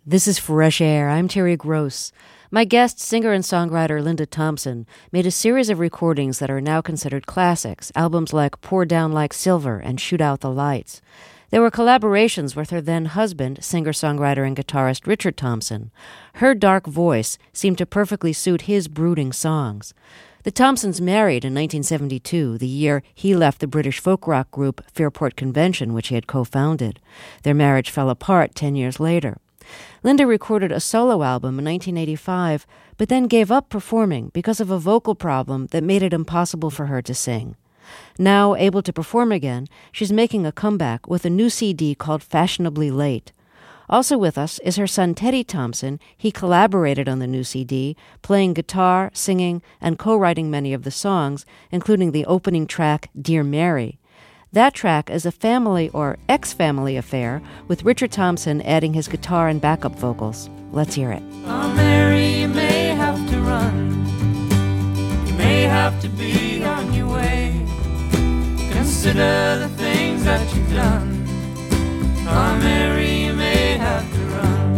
This is Fresh Air. I'm Terry Gross. My guest, singer and songwriter Linda Thompson, made a series of recordings that are now considered classics, albums like Pour Down Like Silver and Shoot Out the Lights. They were collaborations with her then-husband, singer-songwriter and guitarist Richard Thompson. Her dark voice seemed to perfectly suit his brooding songs. The Thompsons married in 1972, the year he left the British folk rock group Fairport Convention, which he had co-founded. Their marriage fell apart 10 years later. Linda recorded a solo album in 1985, but then gave up performing because of a vocal problem that made it impossible for her to sing. Now, able to perform again, she's making a comeback with a new CD called Fashionably Late. Also with us is her son Teddy Thompson. He collaborated on the new CD, playing guitar, singing, and co-writing many of the songs, including the opening track, Dear Mary. That track is a family or ex-family affair, with Richard Thompson adding his guitar and backup vocals. Let's hear it. Oh, Mary, you may have to run. You may have to be on your way. Consider the things that you've done. Oh, Mary, you may have to run.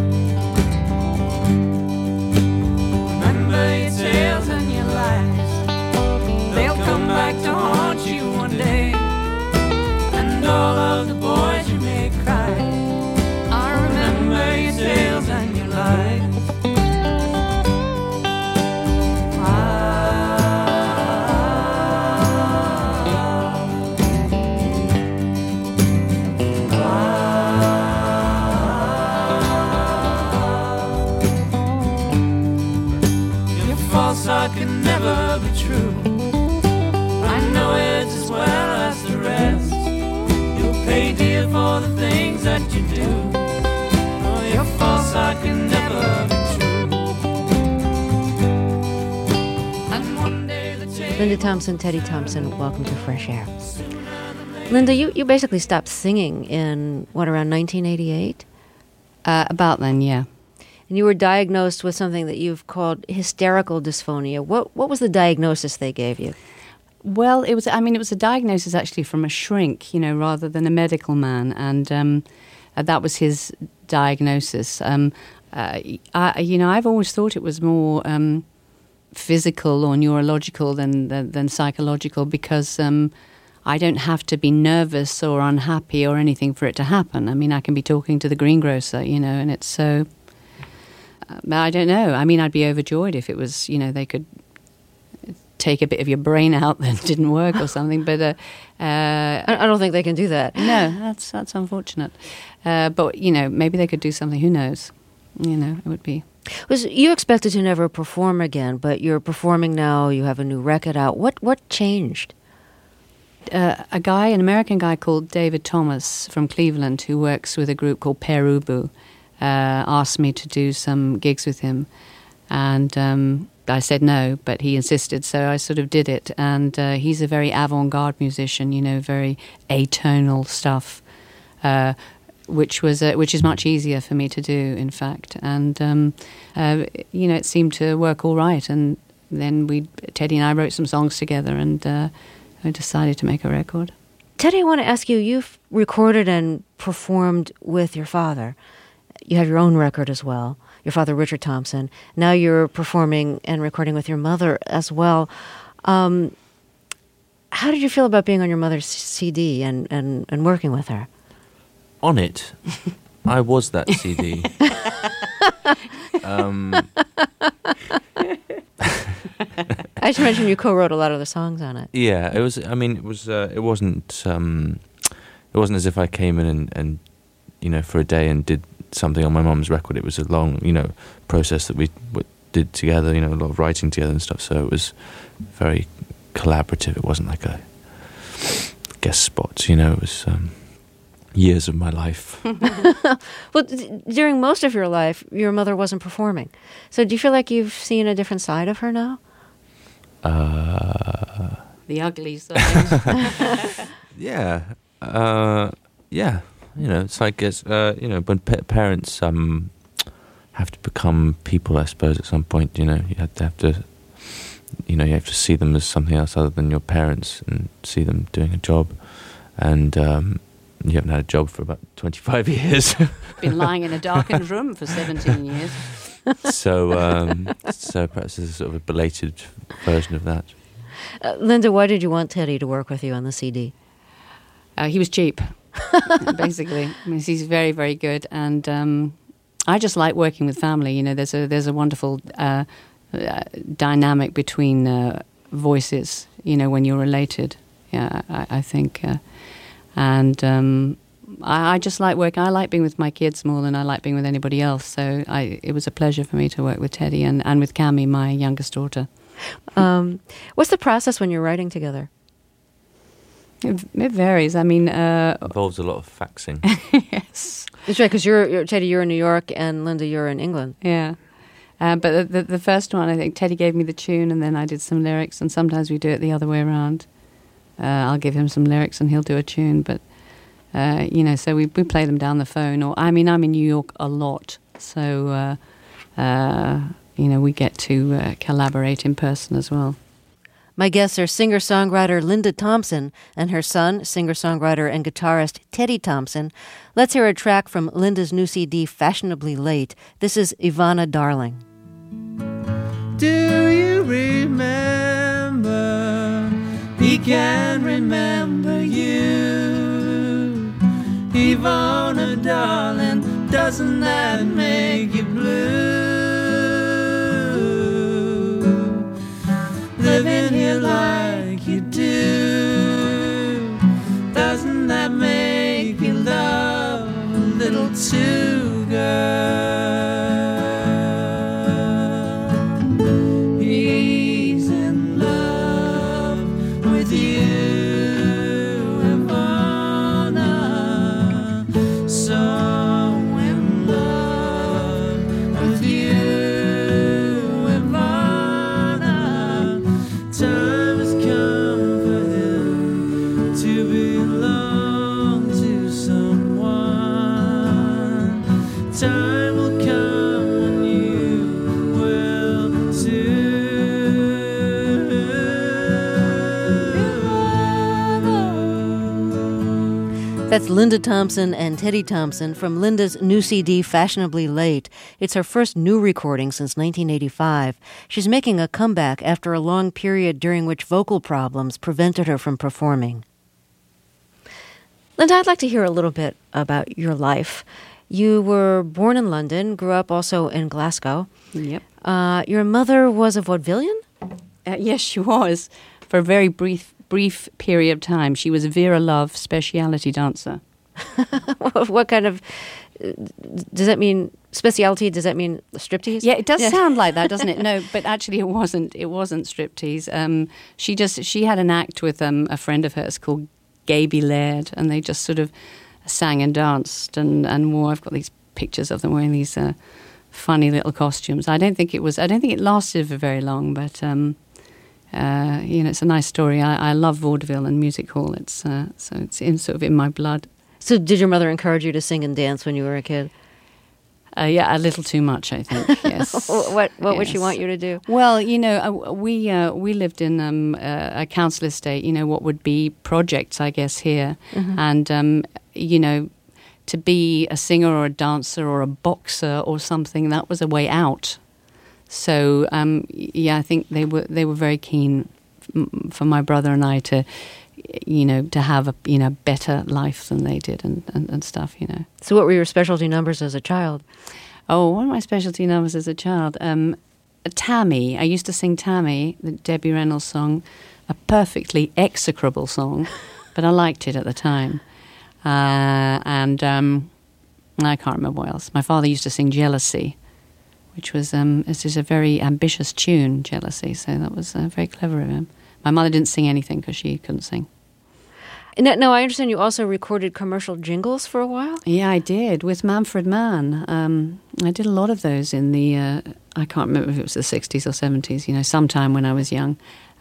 Remember your tales and your lies. They'll come back to haunt you one day. And all of the boys you may cry. I remember your tales and your lies. Your false heart can never be true. I know it as well as the rest. Pay dear for the things that you do. Oh, your false heart can never be true. And one day the Linda Thompson, Teddy Thompson, welcome to Fresh Air. Linda, you basically stopped singing in, around 1988? About then, yeah. And you were diagnosed with something that you've called hysterical dysphonia. What was the diagnosis they gave you? Well, it was a diagnosis actually from a shrink, rather than a medical man. And that was his diagnosis. I've always thought it was more physical or neurological than psychological, because I don't have to be nervous or unhappy or anything for it to happen. I mean, I can be talking to the greengrocer, and it's so... I don't know. I mean, I'd be overjoyed if it was, they could take a bit of your brain out that didn't work or something, but I don't think they can do that. No, that's unfortunate. But maybe they could do something. Who knows? It would be. You expected to never perform again, but you're performing now. You have a new record out. What changed? An American guy called David Thomas from Cleveland, who works with a group called Pere Ubu, asked me to do some gigs with him, and I said no, but he insisted, so I sort of did it. And he's a very avant-garde musician, very atonal stuff, which is much easier for me to do, in fact. And it seemed to work all right. And then Teddy and I wrote some songs together, and I decided to make a record. Teddy, I want to ask you. You've recorded and performed with your father. You have your own record as well. Your father, Richard Thompson. Now you're performing and recording with your mother as well. How did you feel about being on your mother's CD and working with her? On it, I was that CD. I should mention you co-wrote a lot of the songs on it. Yeah, it was. I mean, it wasn't as if I came in and for a day and did something on my mum's record. It was a long, process that we did together, a lot of writing together and stuff. So it was very collaborative. It wasn't like a guest spot, It was years of my life. Well, during most of your life, your mother wasn't performing. So do you feel like you've seen a different side of her now? The ugly side. Yeah. Yeah. It's like when parents have to become people, I suppose, at some point. You have to see them as something else other than your parents, and see them doing a job. And You haven't had a job for about 25 years. Been lying in a darkened room for 17 years. So perhaps there's a sort of a belated version of that. Linda, why did you want Teddy to work with you on the CD? He was cheap, basically. I mean, he's very, very good, and I just like working with family. You know, there's a wonderful dynamic between voices. You know, when you're related. Yeah, I think, and I just like working. I like being with my kids more than I like being with anybody else. So it was a pleasure for me to work with Teddy and with Cami, my youngest daughter. What's the process when you're writing together? It varies. I mean, Involves a lot of faxing. yes, That's right, because Teddy, you're in New York, and Linda, you're in England. yeah. But the first one, I think Teddy gave me the tune, and then I did some lyrics, and sometimes we do it the other way around. I'll give him some lyrics, and he'll do a tune. But you know, so we play them down the phone. Or I mean, I'm in New York a lot, so you know, we get to collaborate in person as well. My guests are singer-songwriter Linda Thompson and her son, singer-songwriter and guitarist Teddy Thompson. Let's hear a track from Linda's new CD, Fashionably Late. This is Ivana Darling. Do you remember? He can remember you. Ivana, darling, doesn't that make you blue? Living here like you do, doesn't that make you love a little too, girl? He's in love with you, Ivana. So in love with you, Ivana. Time has come for him to belong to someone. Time will come when you will too. That's Linda Thompson and Teddy Thompson from Linda's new CD, Fashionably Late. It's her first new recording since 1985. She's making a comeback after a long period during which vocal problems prevented her from performing. Linda, I'd like to hear a little bit about your life. You were born in London, grew up also in Glasgow. Yep. Your mother was a vaudevillian? Yes, she was. For a very brief period of time, she was a Vera Love speciality dancer. What kind of... Does that mean speciality? Does that mean striptease? Yeah, it does sound like that, doesn't it? No, but actually it wasn't. It wasn't striptease. She had an act with a friend of hers called Gaby Laird, and they just sort of sang and danced and wore. I've got these pictures of them wearing these funny little costumes. I don't think it lasted for very long, but you know, it's a nice story. I love vaudeville and music hall. It's so it's sort of in my blood. So did your mother encourage you to sing and dance when you were a kid? Yeah, a little too much, I think. Yes. What would she want you to do? Well, you know, we lived in a council estate. You know, what would be projects, I guess, here, and you know, to be a singer or a dancer or a boxer or something, that was a way out. So yeah, I think they were very keen for my brother and I to, you know, to have a better life than they did and stuff, you know. So what were your specialty numbers as a child? Oh, one of my specialty numbers as a child, Tammy. I used to sing Tammy, the Debbie Reynolds song, a perfectly execrable song, but I liked it at the time. And I can't remember what else. My father used to sing Jealousy, which was this is a very ambitious tune, Jealousy, so that was very clever of him. My mother didn't sing anything because she couldn't sing. No, I understand you also recorded commercial jingles for a while? Yeah, I did, with Manfred Mann. I did a lot of those in the, I can't remember if it was the 60s or 70s, you know, sometime when I was young.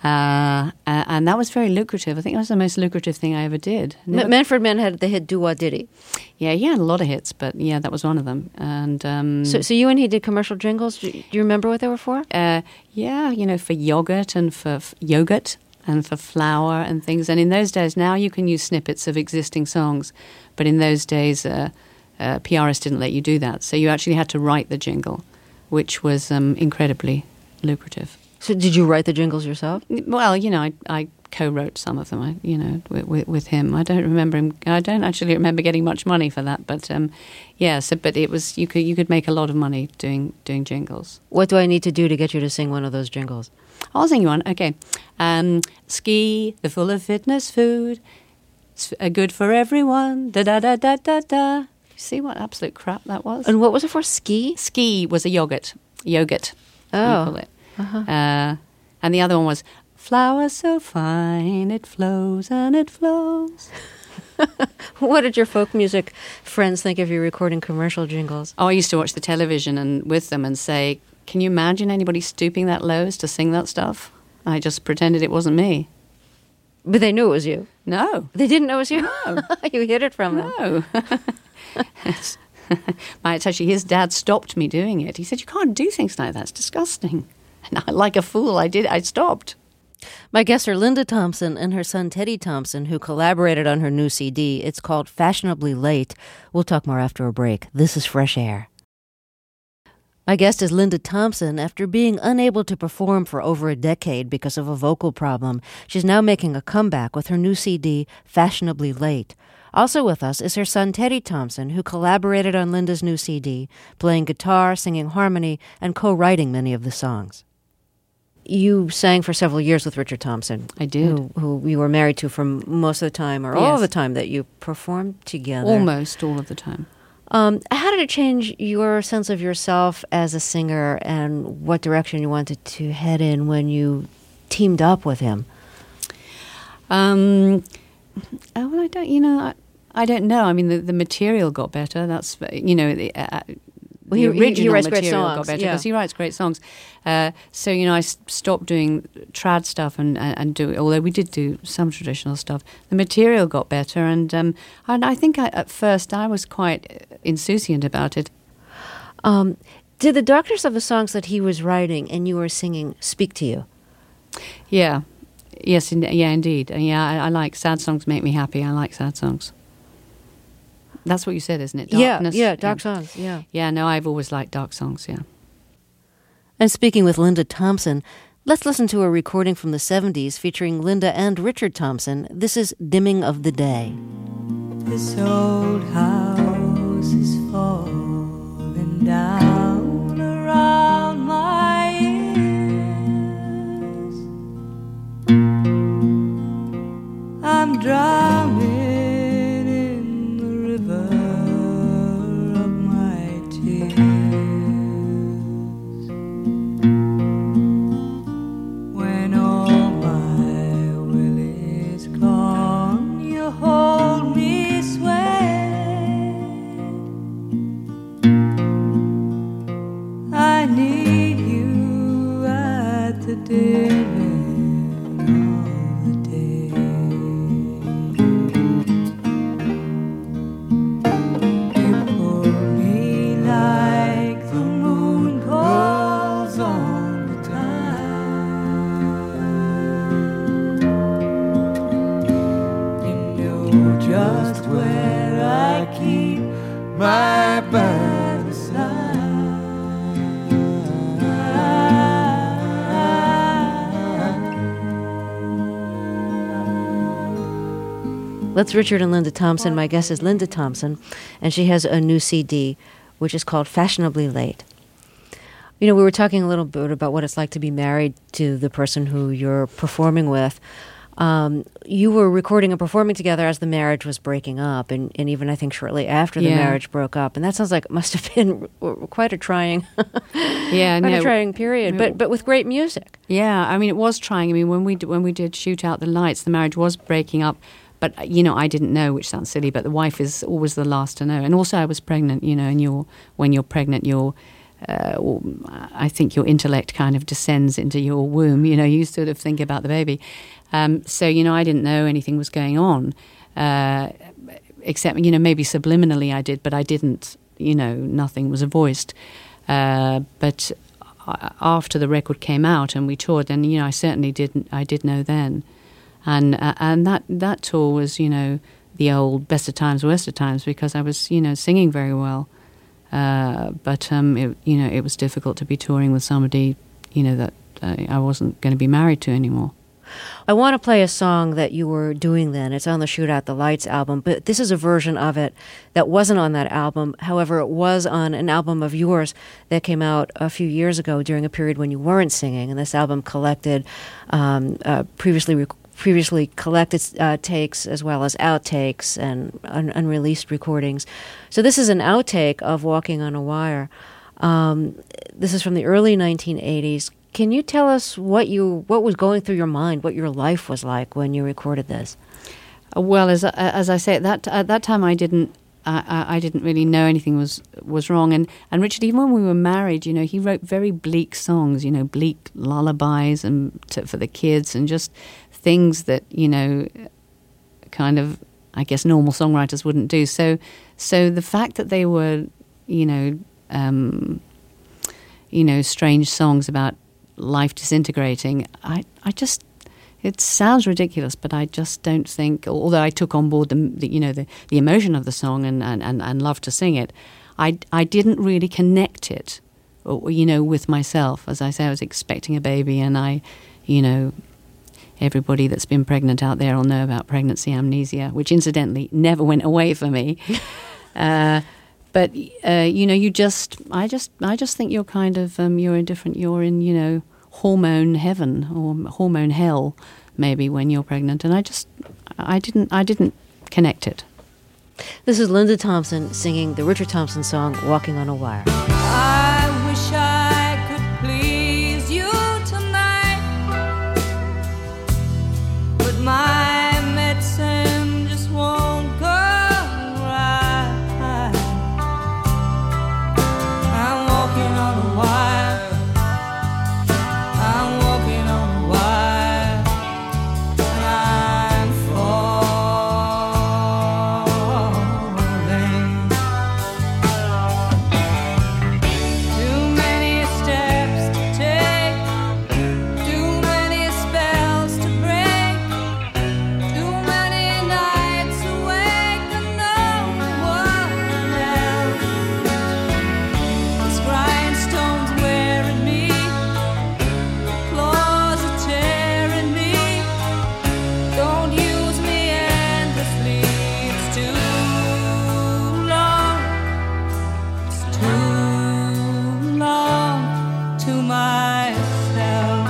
And that was very lucrative. I think it was the most lucrative thing I ever did. Manfred Mann had the hit Do-Wah Diddy. Yeah, he had a lot of hits, but yeah, that was one of them. And so you and he did commercial jingles. Do you remember what they were for? Yeah, you know, for yogurt and for yogurt and for flour and things. And in those days, now you can use snippets of existing songs, but in those days, PRS didn't let you do that. So you actually had to write the jingle, which was incredibly lucrative. So did you write the jingles yourself? Well, I co-wrote some of them, with him. I don't remember him. I don't actually remember getting much money for that, but but it was you could make a lot of money doing jingles. What do I need to do to get you to sing one of those jingles? I'll sing you one. Okay. Ski, the full of fitness food. It's good for everyone. Da da da da da da. You see what absolute crap that was? And what was it for? Ski? Ski was a yogurt. Yogurt. Oh. We call it. Uh-huh. And the other one was flower so fine it flows and it flows. What did your folk music friends think of you recording commercial jingles? Oh, I used to watch the television and with them and say, can you imagine anybody stooping that low to sing that stuff? I just pretended it wasn't me. But they knew it was you. No. They didn't know it was you? No. You hid it from them. No. Actually, his dad stopped me doing it. He said, you can't do things like that. It's disgusting. And like a fool, I stopped. My guests are Linda Thompson and her son Teddy Thompson, who collaborated on her new CD. It's called Fashionably Late. We'll talk more after a break. This is Fresh Air. My guest is Linda Thompson. After being unable to perform for over a decade because of a vocal problem, she's now making a comeback with her new CD, Fashionably Late. Also with us is her son Teddy Thompson, who collaborated on Linda's new CD, playing guitar, singing harmony, and co-writing many of the songs. You sang for several years with Richard Thompson. I did. Who you were married to for most of the time, or all of the time that you performed together. Almost all of the time. How did it change your sense of yourself as a singer, and what direction you wanted to head in when you teamed up with him? Well, I don't know. I mean, the material got better. That's, the original writes material great songs, got better because he writes great songs. So I stopped doing trad stuff and do. Although we did do some traditional stuff, the material got better, and I think at first I was quite insouciant about it. Did the darkness of the songs that he was writing and you were singing speak to you? Yeah. Yes. Indeed. I like sad songs. Make me happy. I like sad songs. That's what you said, isn't it? Darkness. Yeah, dark songs, yeah. Yeah, no, I've always liked dark songs, yeah. And speaking with Linda Thompson, let's listen to a recording from the 70s featuring Linda and Richard Thompson. This is Dimming of the Day. This old house is falling down around my ears. I'm drowning That's Richard and Linda Thompson. My guest is Linda Thompson, and she has a new CD, which is called Fashionably Late. We were talking a little bit about what it's like to be married to the person who you're performing with. You were recording and performing together as the marriage was breaking up, and even I think shortly after the marriage broke up. And that sounds like it must have been quite a trying, a trying period, but with great music. Yeah, I mean it was trying. I mean when we did Shoot Out the Lights, the marriage was breaking up. But, I didn't know, which sounds silly, but the wife is always the last to know. And also I was pregnant, and when you're pregnant, I think your intellect kind of descends into your womb. You sort of think about the baby. So, I didn't know anything was going on, except, maybe subliminally I did, but I didn't, nothing was voiced. But after the record came out and we toured, then I certainly did know then, and that tour was the old best of times, worst of times, because I was singing very well, but it was difficult to be touring with somebody that I wasn't going to be married to anymore. I want to play a song that you were doing then. It's on the Shoot Out the Lights album, but this is a version of it that wasn't on that album. However, it was on an album of yours that came out a few years ago during a period when you weren't singing, and this album collected previously collected takes as well as outtakes and unreleased recordings. So this is an outtake of Walking on a Wire. This is from the early 1980s. Can you tell us what was going through your mind, what your life was like when you recorded this? Well, as I say, at that time I didn't really know anything was wrong. And Richard, even when we were married, he wrote very bleak songs, bleak lullabies and for the kids, and just things that kind of, I guess, normal songwriters wouldn't do. So the fact that they were strange songs about life disintegrating, it sounds ridiculous, but I just don't think, although I took on board the emotion of the song and loved to sing it, I didn't really connect it, with myself. As I say, I was expecting a baby, and everybody that's been pregnant out there will know about pregnancy amnesia, which incidentally never went away for me. But I just think you're kind of you're indifferent. You're in hormone heaven or hormone hell, maybe, when you're pregnant, and I didn't connect it. This is Linda Thompson singing the Richard Thompson song "Walking on a Wire." I wish I could please you tonight, but my medicine just won't go right. I'm walking on a wire. I'm walking on a wire. I'm falling. Too many steps to take, too many spells to break, too many nights awake and no one else. This grindstone's wearing me, claws are tearing me. Don't use me endlessly. It's too long. It's too long to myself.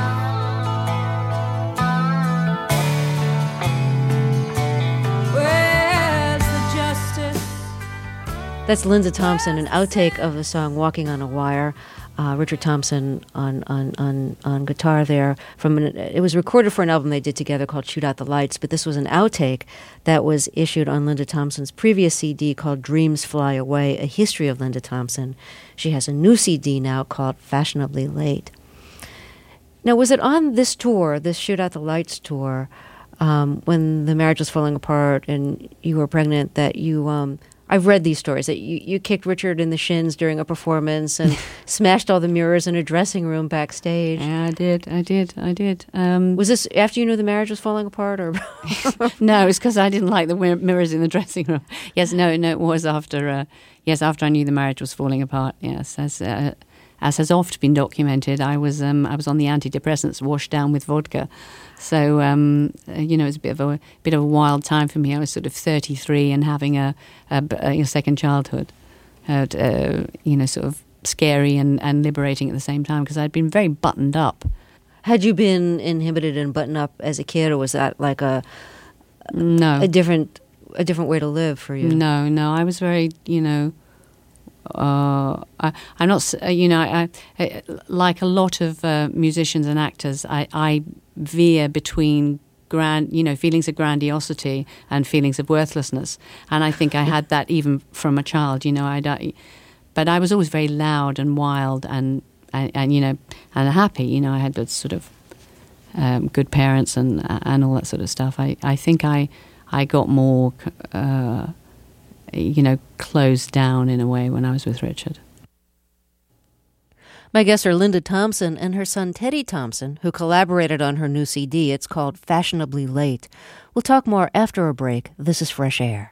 Where's the justice? That's Linda Thompson, an outtake of the song "Walking on a Wire." Richard Thompson on guitar there. It was recorded for an album they did together called "Shoot Out the Lights," but this was an outtake that was issued on Linda Thompson's previous CD called "Dreams Fly Away: A History of Linda Thompson." She has a new CD now called "Fashionably Late." Now, was it on this tour, this Shoot Out the Lights tour, when the marriage was falling apart and you were pregnant, that you... I've read these stories, that you kicked Richard in the shins during a performance and smashed all the mirrors in a dressing room backstage. Yeah, I did. Was this after you knew the marriage was falling apart, or...? No, it's because I didn't like the mirrors in the dressing room. Yes, no, it was after. After I knew the marriage was falling apart. Yes, as has oft been documented, I was on the antidepressants, washed down with vodka. So it was a bit of a wild time for me. I was sort of 33 and having a second childhood, sort of scary and liberating at the same time, because I'd been very buttoned up. Had you been inhibited and buttoned up as a kid, or was that like a different way to live for you? No, I was very, I'm not, I like a lot of musicians and actors, I veer between feelings of grandiosity and feelings of worthlessness, and I think I had that even from a child. But I was always very loud and wild and happy. I had those sort of good parents and all that sort of stuff. I think I got more closed down in a way when I was with Richard. My guests are Linda Thompson and her son Teddy Thompson, who collaborated on her new CD. It's called Fashionably Late. We'll talk more after a break. This is Fresh Air.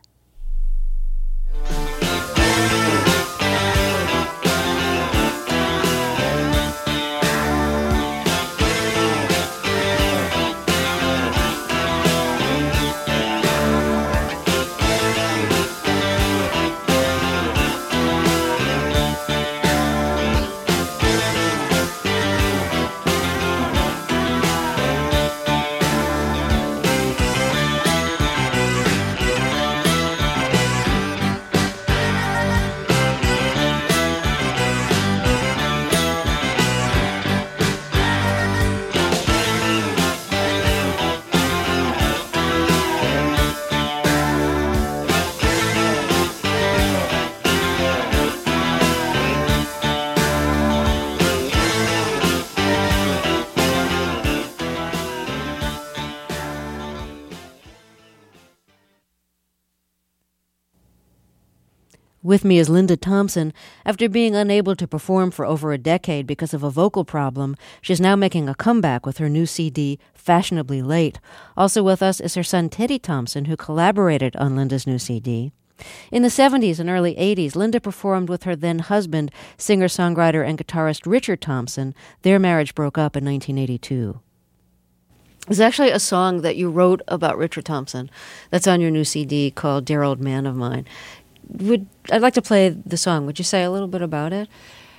With me is Linda Thompson. After being unable to perform for over a decade because of a vocal problem, she's now making a comeback with her new CD, Fashionably Late. Also with us is her son Teddy Thompson, who collaborated on Linda's new CD. In the 70s and early 80s, Linda performed with her then-husband, singer-songwriter and guitarist Richard Thompson. Their marriage broke up in 1982. There's actually a song that you wrote about Richard Thompson that's on your new CD called Dear Old Man of Mine. I'd like to play the song. Would you say a little bit about it?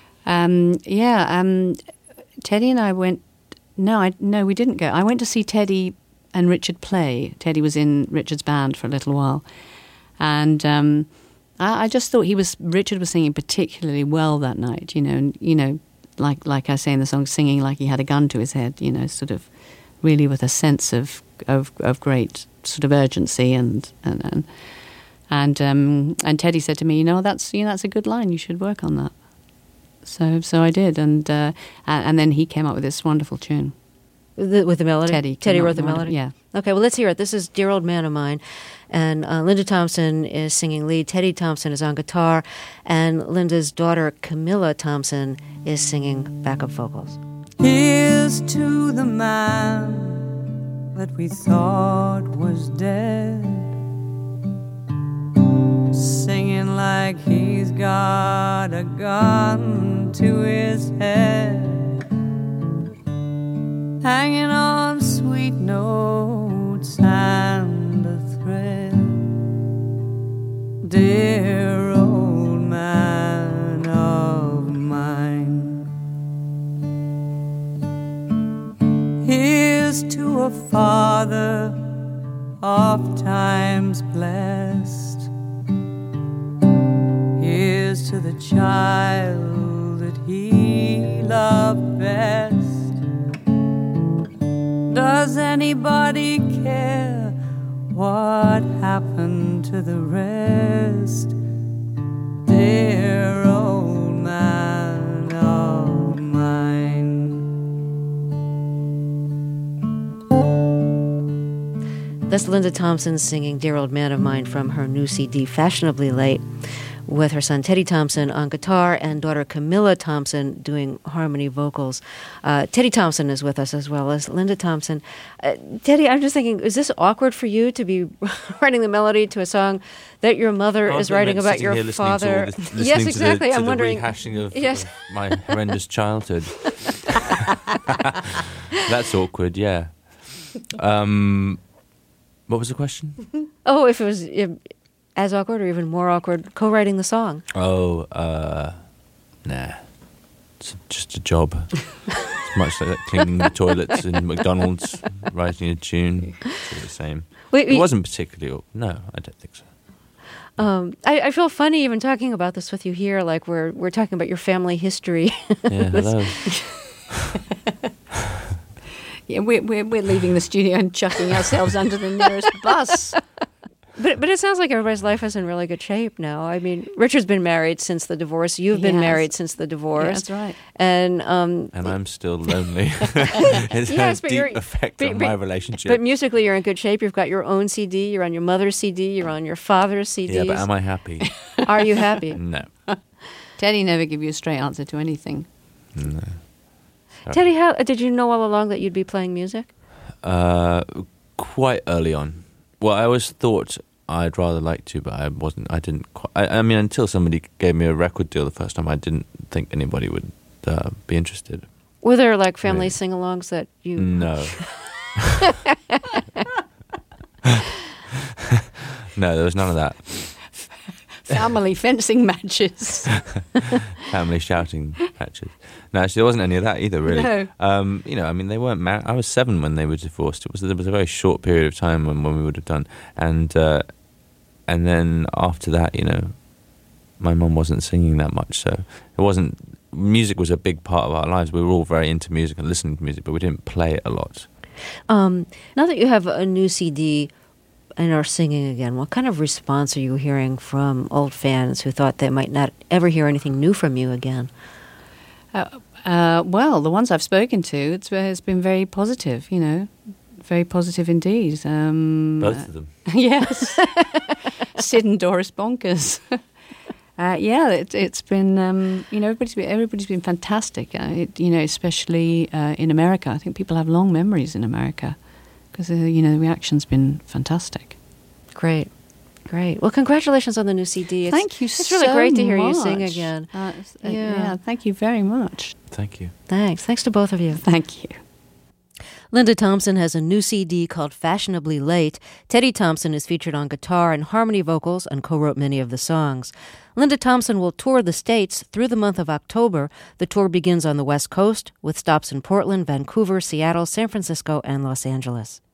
Teddy and I went... No, we didn't go. I went to see Teddy and Richard play. Teddy was in Richard's band for a little while. And I just thought Richard was singing particularly well that night, like I say in the song, singing like he had a gun to his head, sort of really with a sense of great sort of urgency and Teddy said to me, that's a good line. You should work on that. So I did, and then he came up with this wonderful tune with the melody. Teddy wrote the melody. Yeah. Okay, well let's hear it. This is "Dear Old Man of Mine," and Linda Thompson is singing lead. Teddy Thompson is on guitar, and Linda's daughter Camilla Thompson is singing backup vocals. Here's to the man that we thought was dead, singing like he's got a gun to his head, hanging on sweet notes and a thread. Dear old man of mine. Here's to a father oft times blessed. Here's to the child that he loved best. Does anybody care what happened to the rest? Dear old man of mine. That's Linda Thompson singing Dear Old Man of Mine from her new CD, Fashionably Late, with her son Teddy Thompson on guitar and daughter Camilla Thompson doing harmony vocals. Teddy Thompson is with us as well as Linda Thompson. Teddy, I'm just thinking, is this awkward for you to be writing the melody to a song that your mother is writing about your father? Yes, exactly. To I'm wondering. The rehashing of my horrendous childhood. That's awkward, yeah. What was the question? Oh, if it was as awkward or even more awkward, co-writing the song. Oh, nah. It's just a job. It's much like cleaning the toilets in McDonald's, writing a tune. It's the same. It wasn't particularly... No, I don't think so. I feel funny even talking about this with you here, like we're talking about your family history. Yeah, hello. Yeah, we're leaving the studio and chucking ourselves under the nearest bus. But it sounds like everybody's life is in really good shape now. I mean, Richard's been married since the divorce. You've been married since the divorce. Yeah, that's right. And I'm still lonely. It's had a deep effect on my relationship. But musically, you're in good shape. You've got your own CD. You're on your mother's CD. You're on your father's CDs. Yeah, but am I happy? Are you happy? No. Teddy never give you a straight answer to anything. No. Teddy, how did you know all along that you'd be playing music? Quite early on. Well, I always thought I'd rather like to, but I wasn't. I didn't. I mean, until somebody gave me a record deal the first time, I didn't think anybody would be interested. Were there like family Really? sing-alongs that you? No. No, there was none of that. Family fencing matches. Family shouting matches. No, actually, there wasn't any of that either, really. No. You know, I mean, they weren't married. I was 7 when they were divorced. There was a very short period of time when we would have done, and then after that, you know, my mum wasn't singing that much, so it wasn't. Music was a big part of our lives. We were all very into music and listening to music, but we didn't play it a lot. Now that you have a new CD and are singing again, what kind of response are you hearing from old fans who thought they might not ever hear anything new from you again? Well, the ones I've spoken to, it's been very positive, you know, very positive indeed. Both of them. Yes. Sid and Doris Bonkers. Yeah, it's been, you know, everybody's been fantastic, you know, especially in America. I think people have long memories in America because, you know, the reaction's been fantastic. Great. Well, congratulations on the new CD. Thank you It's really great to hear you sing much. again. Yeah, thank you very much. Thank you. Thanks to both of you. Thank you. Linda Thompson has a new CD called Fashionably Late. Teddy Thompson is featured on guitar and harmony vocals and co-wrote many of the songs. Linda Thompson will tour the States through the month of October. The tour begins on the West Coast with stops in Portland, Vancouver, Seattle, San Francisco, and Los Angeles.